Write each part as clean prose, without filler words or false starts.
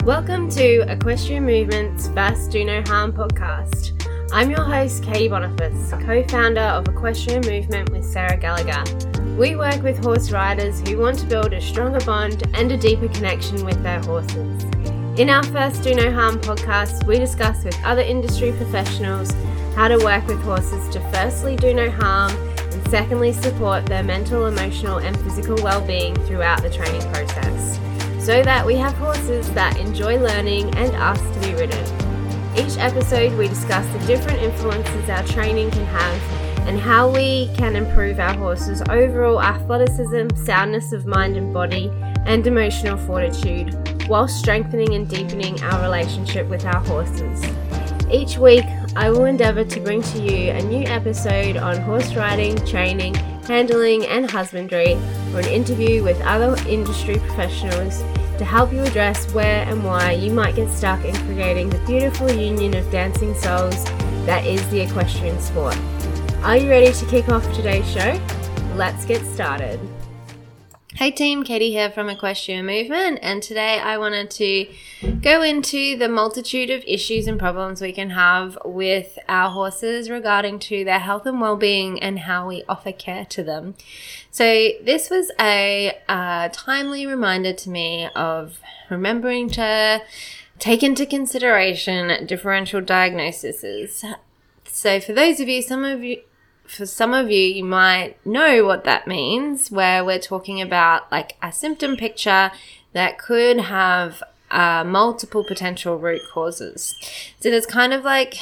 Welcome to Equestrian Movement's First Do No Harm podcast. I'm your host, Katie Boniface, co-founder of Equestrian Movement with Sarah Gallagher. We work with horse riders who want to build a stronger bond and a deeper connection with their horses. In our First Do No Harm podcast, we discuss with other industry professionals how to work with horses to firstly do no harm and secondly support their mental, emotional and physical well-being throughout the training process, so that we have horses that enjoy learning and us to be ridden. Each episode we discuss the different influences our training can have and how we can improve our horses' overall athleticism, soundness of mind and body, and emotional fortitude, while strengthening and deepening our relationship with our horses. Each week I will endeavour to bring to you a new episode on horse riding, training, handling and husbandry, or an interview with other industry professionals to help you address where and why you might get stuck in creating the beautiful union of dancing souls that is the equestrian sport. Are you ready to kick off today's show? Let's get started. Hey team, Katie here from Equestrian Movement, and today I wanted to go into the multitude of issues and problems we can have with our horses regarding to their health and well-being and how we offer care to them. So this was a timely reminder to me of remembering to take into consideration differential diagnoses. So for those of you, for some of you, you might know what that means, where we're talking about like a symptom picture that could have multiple potential root causes. So there's kind of like,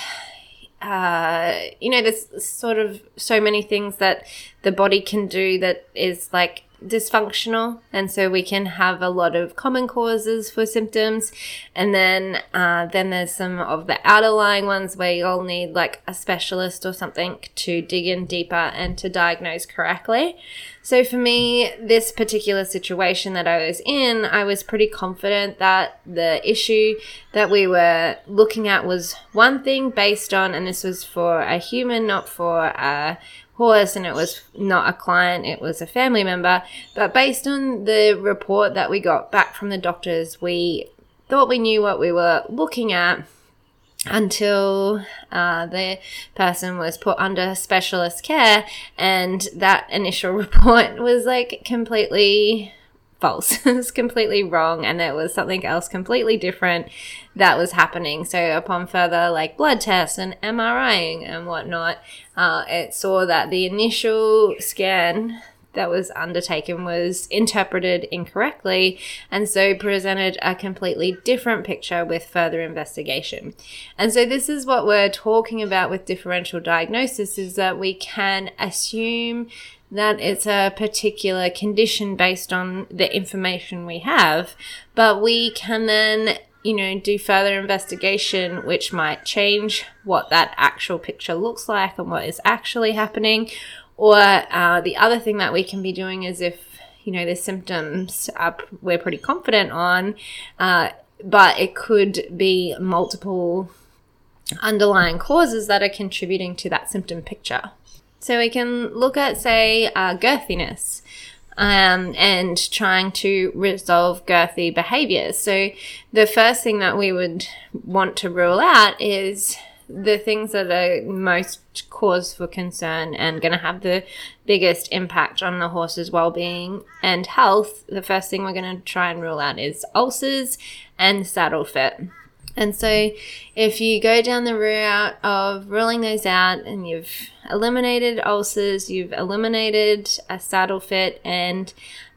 there's sort of so many things that the body can do that is like dysfunctional, and so we can have a lot of common causes for symptoms, and then there's some of the outerlying ones where you'll need like a specialist or something to dig in deeper and to diagnose correctly. So for me, this particular situation that I was in, I was pretty confident that the issue that we were looking at was one thing based on, and this was for a human, not for a horse, and it was not a client, it was a family member. But based on the report that we got back from the doctors, we thought we knew what we were looking at until the person was put under specialist care, and that initial report was like completely false. It was completely wrong, and there was something else completely different that was happening. So upon further like blood tests and MRIing and whatnot, it saw that the initial scan that was undertaken was interpreted incorrectly, and so presented a completely different picture with further investigation. And so this is what we're talking about with differential diagnosis, is that we can assume that it's a particular condition based on the information we have, but we can then, do further investigation, which might change what that actual picture looks like and what is actually happening. Or the other thing that we can be doing is if, the symptoms we're pretty confident on, but it could be multiple underlying causes that are contributing to that symptom picture. So we can look at, say, girthiness and trying to resolve girthy behaviors. So the first thing that we would want to rule out is the things that are most cause for concern and going to have the biggest impact on the horse's well-being and health. The first thing we're going to try and rule out is ulcers and saddle fit. And so if you go down the route of ruling those out and you've eliminated ulcers, you've eliminated a saddle fit, and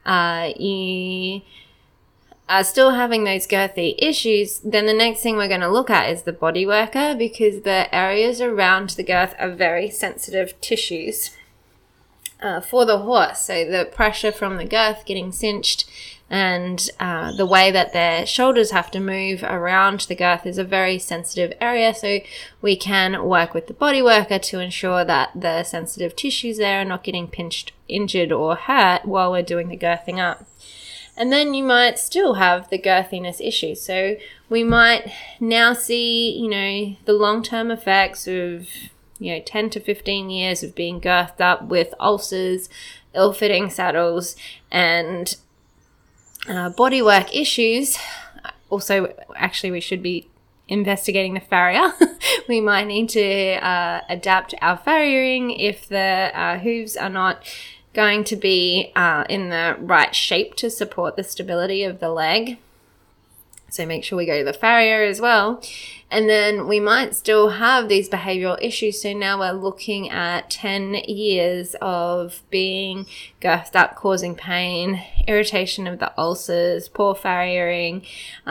you are still having those girthy issues, then the next thing we're going to look at is the body worker, because the areas around the girth are very sensitive tissues for the horse. So the pressure from the girth getting cinched and the way that their shoulders have to move around the girth is a very sensitive area. So we can work with the body worker to ensure that the sensitive tissues there are not getting pinched, injured or hurt while we're doing the girthing up. And then you might still have the girthiness issue. So we might now see, the long-term effects of, 10 to 15 years of being girthed up with ulcers, ill-fitting saddles, and bodywork issues also, actually, we should be investigating the farrier. We might need to adapt our farriering if the hooves are not going to be in the right shape to support the stability of the leg. So make sure we go to the farrier as well. And then we might still have these behavioral issues. So now we're looking at 10 years of being girthed up, causing pain, irritation of the ulcers, poor farriering,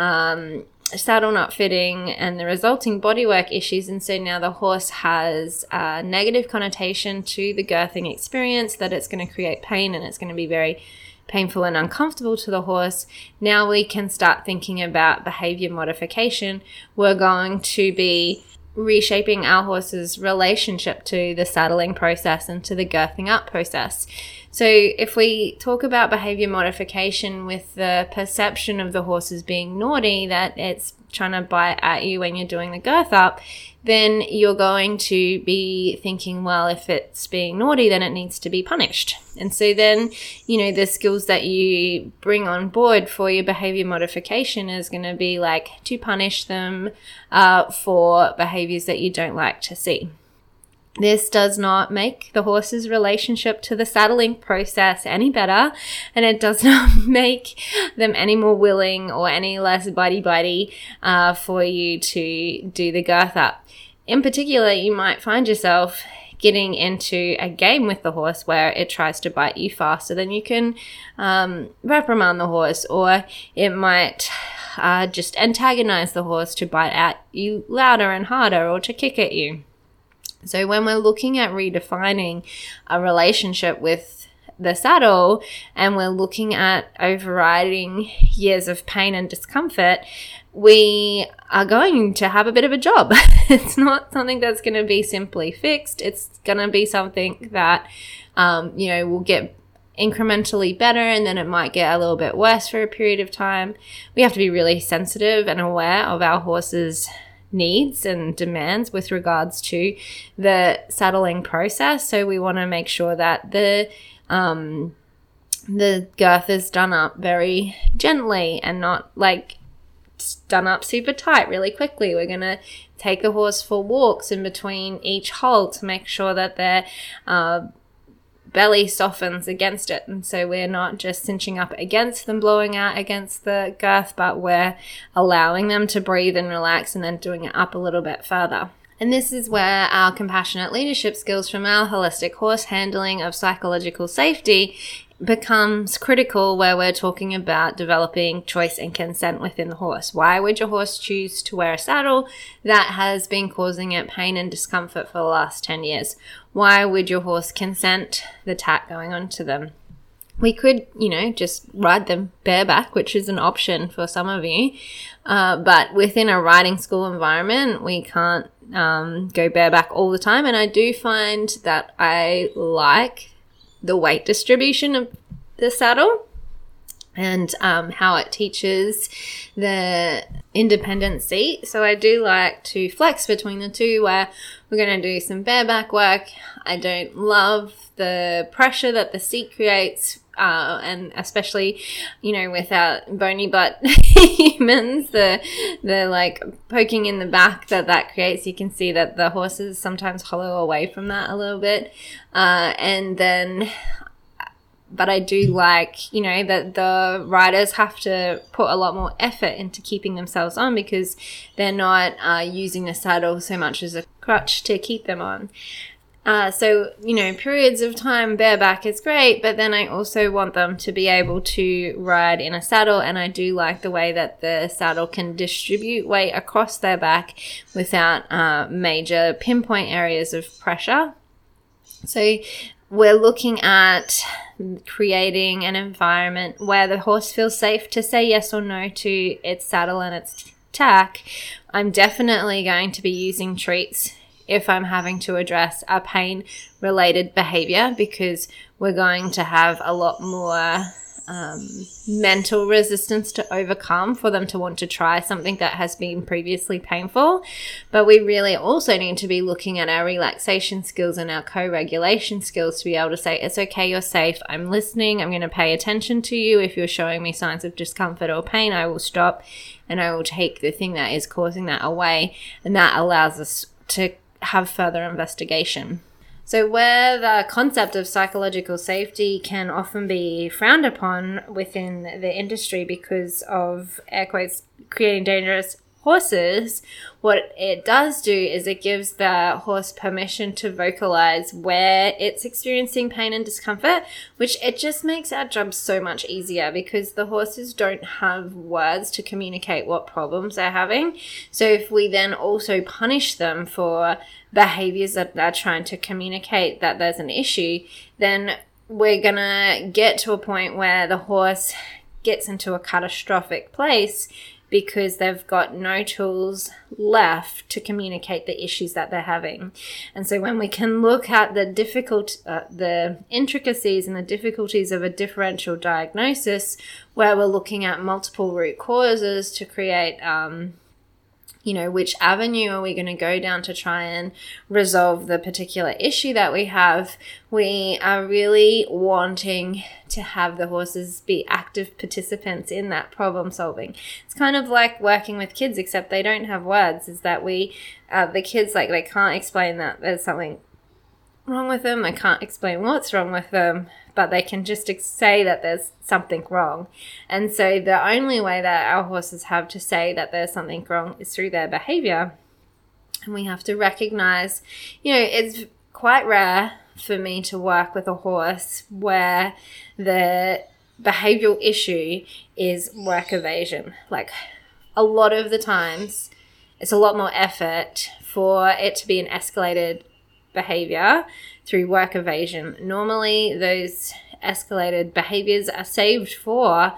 saddle not fitting, and the resulting bodywork issues. And so now the horse has a negative connotation to the girthing experience, that it's going to create pain and it's going to be very painful and uncomfortable to the horse. Now we can start thinking about behavior modification. We're going to be reshaping our horse's relationship to the saddling process and to the girthing up process. So if we talk about behavior modification with the perception of the horse as being naughty, that it's trying to bite at you when you're doing the girth up, then you're going to be thinking, well, if it's being naughty, then it needs to be punished. And so then, the skills that you bring on board for your behavior modification is going to be like to punish them for behaviors that you don't like to see. This does not make the horse's relationship to the saddling process any better, and it does not make them any more willing or any less bitey for you to do the girth up. In particular, you might find yourself getting into a game with the horse where it tries to bite you faster than you can reprimand the horse, or it might just antagonize the horse to bite at you louder and harder, or to kick at you. So when we're looking at redefining a relationship with the saddle, and we're looking at overriding years of pain and discomfort, we are going to have a bit of a job. It's not something that's going to be simply fixed. It's going to be something that, will get incrementally better, and then it might get a little bit worse for a period of time. We have to be really sensitive and aware of our horse's needs and demands with regards to the saddling process. So we want to make sure that the girth is done up very gently and not like done up super tight really quickly. We're going to take the horse for walks in between each halt to make sure that their belly softens against it, and so we're not just cinching up against them, blowing out against the girth, but we're allowing them to breathe and relax and then doing it up a little bit further. And this is where our compassionate leadership skills from our holistic horse handling of psychological safety becomes critical, where we're talking about developing choice and consent within the horse. Why would your horse choose to wear a saddle that has been causing it pain and discomfort for the last 10 years? Why would your horse consent the tack going onto them? We could, just ride them bareback, which is an option for some of you. But within a riding school environment, we can't go bareback all the time. And I do find that I like the weight distribution of the saddle and how it teaches the independent seat. So I do like to flex between the two, where we're going to do some bareback work. I don't love the pressure that the seat creates, and especially, with our bony butt humans, the like poking in the back that creates. You can see that the horses sometimes hollow away from that a little bit, but I do like, that the riders have to put a lot more effort into keeping themselves on, because they're not using the saddle so much as a crutch to keep them on. So, periods of time bareback is great, but then I also want them to be able to ride in a saddle, and I do like the way that the saddle can distribute weight across their back without major pinpoint areas of pressure. So we're looking at creating an environment where the horse feels safe to say yes or no to its saddle and its tack. I'm definitely going to be using treats if I'm having to address a pain-related behavior, because we're going to have a lot more mental resistance to overcome for them to want to try something that has been previously painful. But we really also need to be looking at our relaxation skills and our co-regulation skills to be able to say, it's okay, you're safe, I'm listening, I'm going to pay attention to you. If you're showing me signs of discomfort or pain, I will stop and I will take the thing that is causing that away. And that allows us to have further investigation. So where the concept of psychological safety can often be frowned upon within the industry because of, air quotes, creating dangerous horses, what it does do is it gives the horse permission to vocalize where it's experiencing pain and discomfort, which it just makes our job so much easier because the horses don't have words to communicate what problems they're having. So if we then also punish them for behaviors that they're trying to communicate that there's an issue, then we're gonna get to a point where the horse gets into a catastrophic place because they've got no tools left to communicate the issues that they're having. And so when we can look at the intricacies and the difficulties of a differential diagnosis, where we're looking at multiple root causes to create which avenue are we going to go down to try and resolve the particular issue that we have, we are really wanting to have the horses be active participants in that problem solving. It's kind of like working with kids, except they don't have words, is that the kids, like, they can't explain that there's something wrong with them. They can't explain what's wrong with them, but they can just say that there's something wrong. And so the only way that our horses have to say that there's something wrong is through their behavior. And we have to recognize, it's quite rare for me to work with a horse where the behavioral issue is work evasion. Like, a lot of the times, it's a lot more effort for it to be an escalated behavior through work evasion. Normally those escalated behaviors are saved for,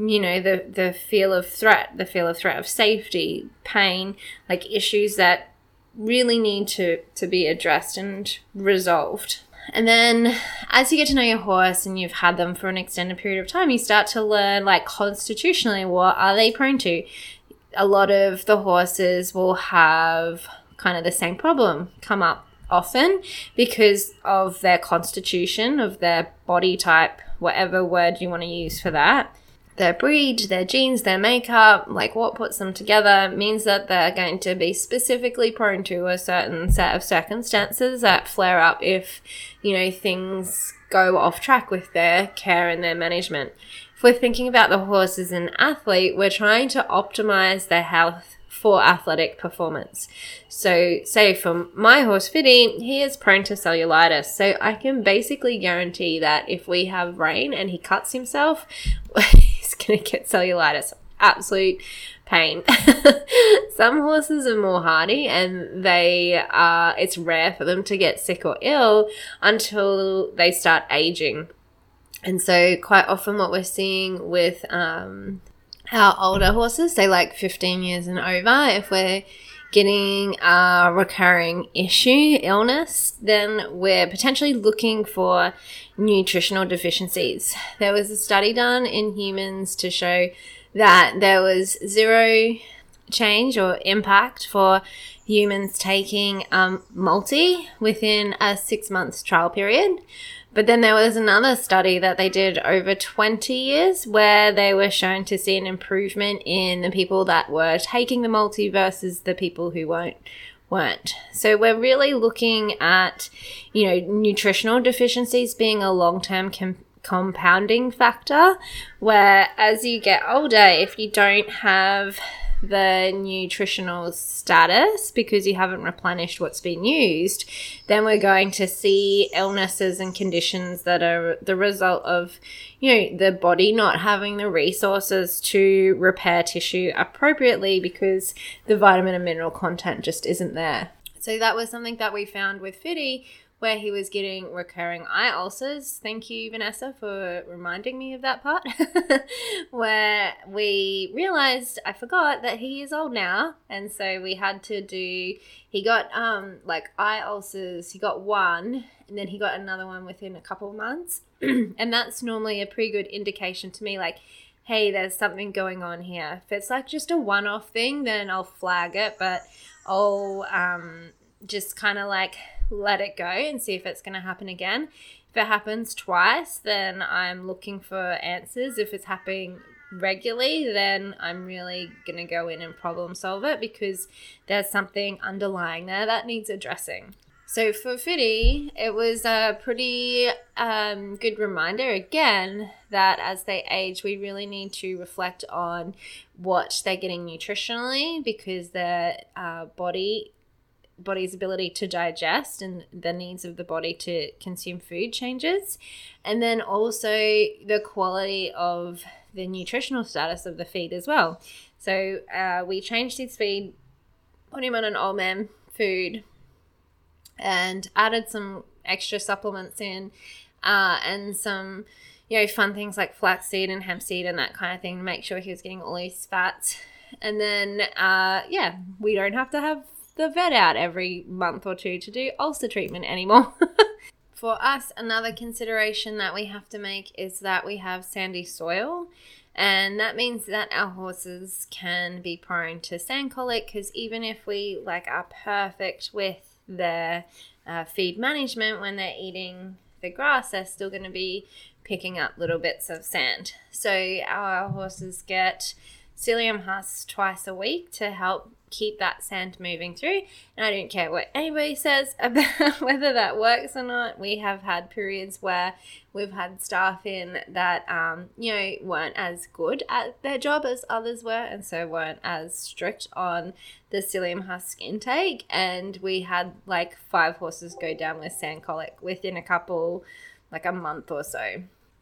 the feel of threat of safety, pain, like issues that really need to be addressed and resolved. And then as you get to know your horse and you've had them for an extended period of time, you start to learn, like, constitutionally, what are they prone to? A lot of the horses will have kind of the same problem come up often because of their constitution, of their body type, whatever word you want to use for that. Their breed, their genes, their makeup, like what puts them together means that they're going to be specifically prone to a certain set of circumstances that flare up if, things go off track with their care and their management. If we're thinking about the horse as an athlete, we're trying to optimize their health for athletic performance. So say for my horse Fiddy, he is prone to cellulitis. So I can basically guarantee that if we have rain and he cuts himself, he's going to get cellulitis. Absolute pain. Some horses are more hardy and it's rare for them to get sick or ill until they start aging. And so quite often what we're seeing with our older horses, say like 15 years and over, if we're getting a recurring illness, then we're potentially looking for nutritional deficiencies. There was a study done in humans to show that there was zero change or impact for humans taking multi within a 6-month trial period. But then there was another study that they did over 20 years where they were shown to see an improvement in the people that were taking the multi versus the people who weren't. So we're really looking at, nutritional deficiencies being a long-term compounding factor, where as you get older, if you don't have the nutritional status because you haven't replenished what's been used, then we're going to see illnesses and conditions that are the result of, the body not having the resources to repair tissue appropriately because the vitamin and mineral content just isn't there. So that was something that we found with Fiddy, where he was getting recurring eye ulcers. Thank you, Vanessa, for reminding me of that part. Where we realized, I forgot that he is old now. And so we had to he got eye ulcers. He got one and then he got another one within a couple of months. And that's normally a pretty good indication to me, like, hey, there's something going on here. If it's like just a one-off thing, then I'll flag it, but I'll just kind of like let it go and see if it's going to happen again. If it happens twice, then I'm looking for answers. If it's happening regularly, then I'm really going to go in and problem solve it, because there's something underlying there that needs addressing. So for Fiddy, it was a pretty good reminder again that as they age, we really need to reflect on what they're getting nutritionally, because their body's ability to digest and the needs of the body to consume food changes. And then also the quality of the nutritional status of the feed as well. So we changed his feed, put him on an old man food, and added some extra supplements in and some, fun things like flaxseed and hemp seed and that kind of thing to make sure he was getting all his fats. And then, we don't have to have the vet out every month or two to do ulcer treatment anymore. For us, another consideration that we have to make is that we have sandy soil. And that means that our horses can be prone to sand colic, because even if we are perfect with their feed management when they're eating the grass, they're still going to be picking up little bits of sand. So our horses get psyllium husks twice a week to help keep that sand moving through. And I don't care what anybody says about whether that works or not. We have had periods where we've had staff in that, weren't as good at their job as others were, and so weren't as strict on the psyllium husk intake. And we had 5 horses go down with sand colic within a month or so.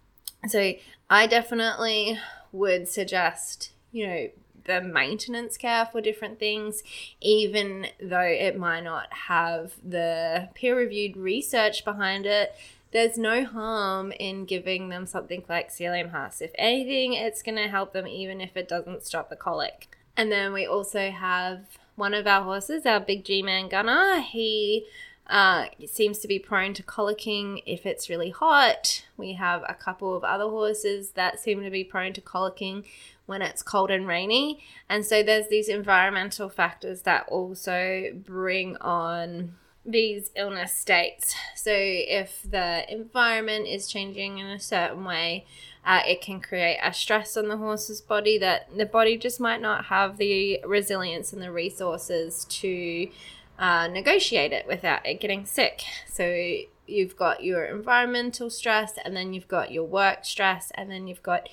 So I definitely would suggest, the maintenance care for different things, even though it might not have the peer-reviewed research behind it. There's no harm in giving them something like psyllium husks. If anything, it's going to help them, even if it doesn't stop the colic. And then we also have one of our horses, our big G-Man Gunner. He seems to be prone to colicking if it's really hot. We have a couple of other horses that seem to be prone to colicking when it's cold and rainy. And so there's these environmental factors that also bring on these illness states. So if the environment is changing in a certain way, it can create a stress on the horse's body that the body just might not have the resilience and the resources to negotiate it without it getting sick. So you've got your environmental stress, and then you've got your work stress, and then you've got,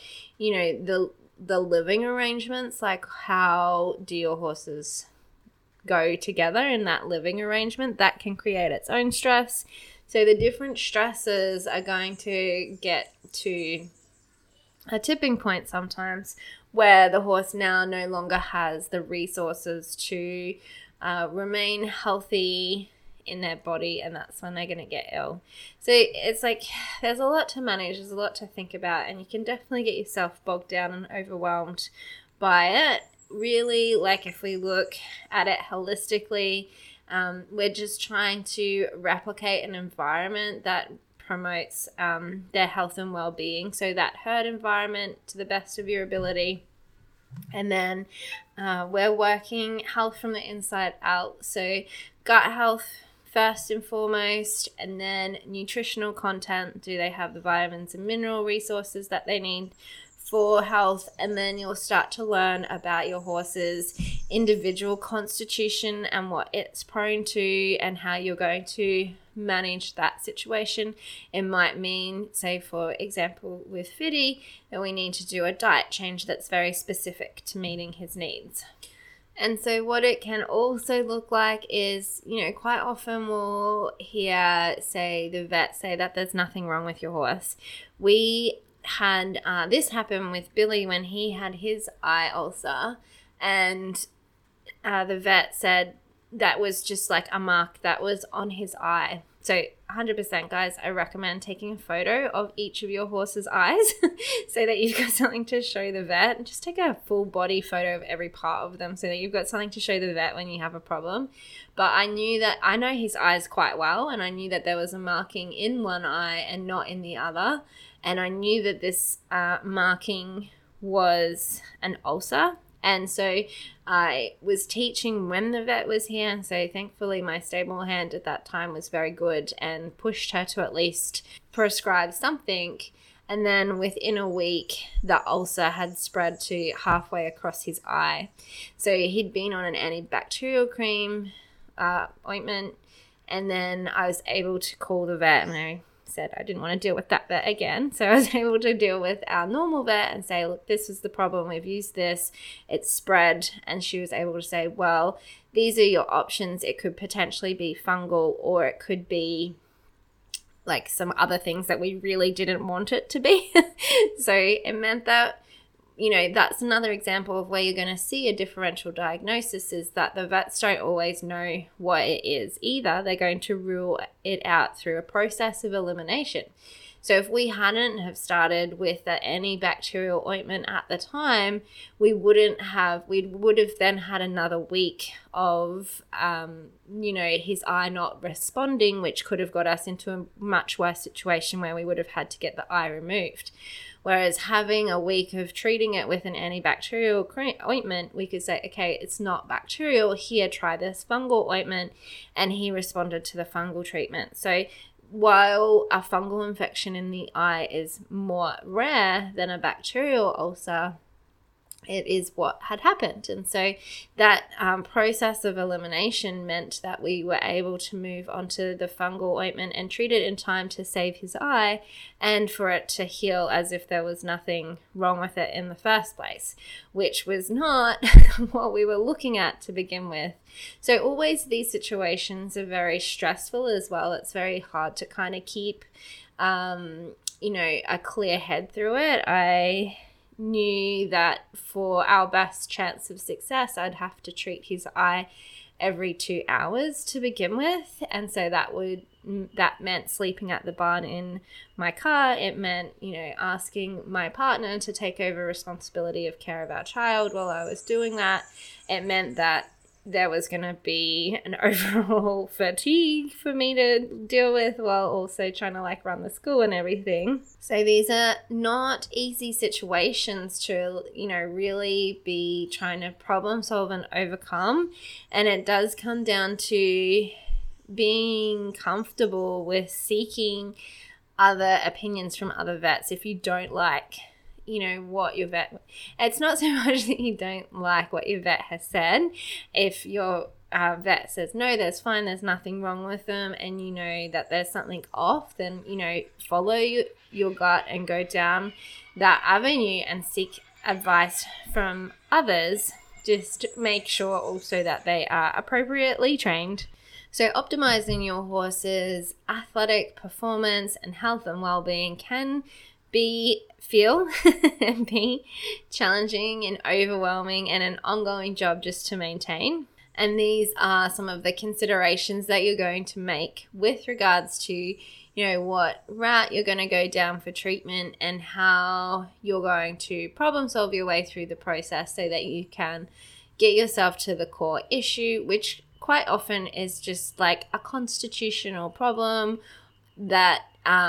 the living arrangements, like how do your horses go together in that living arrangement. That can create its own stress. So the different stresses are going to get to a tipping point sometimes where the horse now no longer has the resources to remain healthy in their body, and that's when they're going to get ill. So it's there's a lot to manage, there's a lot to think about, and you can definitely get yourself bogged down and overwhelmed by it. Really, if we look at it holistically, we're just trying to replicate an environment that promotes their health and well-being, so that herd environment to the best of your ability. And then we're working health from the inside out, so gut health first and foremost, and then nutritional content. Do they have the vitamins and mineral resources that they need for health? And then you'll start to learn about your horse's individual constitution and what it's prone to and how you're going to manage that situation. It might mean, say for example with Fiddy, that we need to do a diet change that's very specific to meeting his needs. And so what it can also look like is, quite often we'll hear, the vet say that there's nothing wrong with your horse. We had this happen with Billy when he had his eye ulcer, and the vet said that was just a mark that was on his eye. So 100% guys, I recommend taking a photo of each of your horse's eyes so that you've got something to show the vet. And just take a full body photo of every part of them so that you've got something to show the vet when you have a problem. But I know his eyes quite well, and I knew that there was a marking in one eye and not in the other. And I knew that this marking was an ulcer. And so I was teaching when the vet was here. And so thankfully my stable hand at that time was very good and pushed her to at least prescribe something. And then within a week, the ulcer had spread to halfway across his eye. So he'd been on an antibacterial cream, ointment. And then I was able to call the vet, and I said I didn't want to deal with that vet again. So I was able to deal with our normal vet and say, look, this was the problem. We've used this. It's spread. And she was able to say, well, these are your options. It could potentially be fungal, or it could be like some other things that we really didn't want it to be. So it meant that, that's another example of where you're going to see a differential diagnosis, is that the vets don't always know what it is either. They're going to rule it out through a process of elimination. So if we hadn't have started with the antibacterial ointment at the time, we would have then had another week of, his eye not responding, which could have got us into a much worse situation where we would have had to get the eye removed. Whereas having a week of treating it with an antibacterial ointment, we could say, okay, it's not bacterial. Here, try this fungal ointment. And he responded to the fungal treatment. So while a fungal infection in the eye is more rare than a bacterial ulcer, it is what had happened. And so that process of elimination meant that we were able to move onto the fungal ointment and treat it in time to save his eye and for it to heal as if there was nothing wrong with it in the first place, which was not what we were looking at to begin with. So always these situations are very stressful as well. It's very hard to kind of keep, a clear head through it. I knew that for our best chance of success, I'd have to treat his eye every 2 hours to begin with. And so that meant sleeping at the barn in my car. It meant, asking my partner to take over responsibility of care of our child while I was doing that. It meant that there was going to be an overall fatigue for me to deal with while also trying to run the school and everything. So these are not easy situations to, really be trying to problem solve and overcome. And it does come down to being comfortable with seeking other opinions from other vets. If you don't like what your vet, it's not so much that you don't like what your vet has said. If your vet says, no, there's fine, there's nothing wrong with them, and you know that there's something off, then, follow your gut and go down that avenue and seek advice from others. Just make sure also that they are appropriately trained. So optimizing your horse's athletic performance and health and well-being can feel and be challenging and overwhelming and an ongoing job just to maintain. And these are some of the considerations that you're going to make with regards to, what route you're going to go down for treatment and how you're going to problem solve your way through the process so that you can get yourself to the core issue, which quite often is just like a constitutional problem that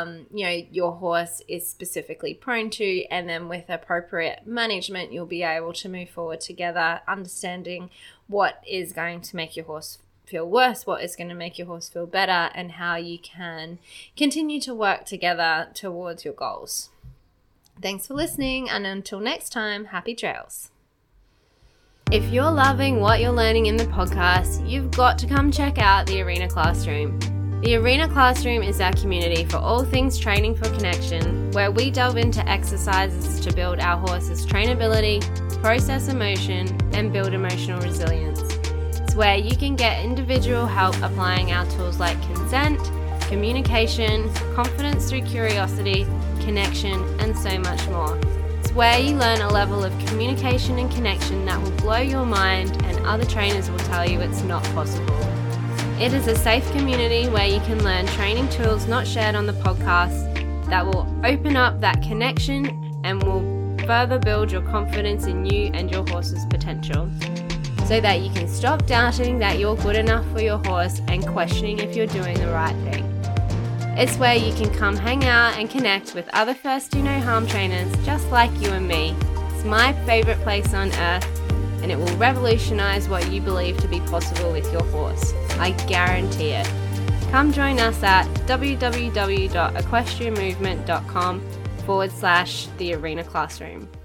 your horse is specifically prone to, and then with appropriate management, you'll be able to move forward together, understanding what is going to make your horse feel worse, what is going to make your horse feel better, and how you can continue to work together towards your goals. Thanks for listening, and until next time, happy trails. If you're loving what you're learning in the podcast, you've got to come check out the Arena Classroom. The Arena Classroom is our community for all things training for connection, where we delve into exercises to build our horse's trainability, process emotion, and build emotional resilience. It's where you can get individual help applying our tools like consent, communication, confidence through curiosity, connection, and so much more. It's where you learn a level of communication and connection that will blow your mind, and other trainers will tell you it's not possible. It is a safe community where you can learn training tools not shared on the podcast that will open up that connection and will further build your confidence in you and your horse's potential, so that you can stop doubting that you're good enough for your horse and questioning if you're doing the right thing. It's where you can come hang out and connect with other First Do No Harm trainers just like you and me. It's my favourite place on earth, and it will revolutionise what you believe to be possible with your horse. I guarantee it. Come join us at www.equestrianmovement.com/the arena classroom.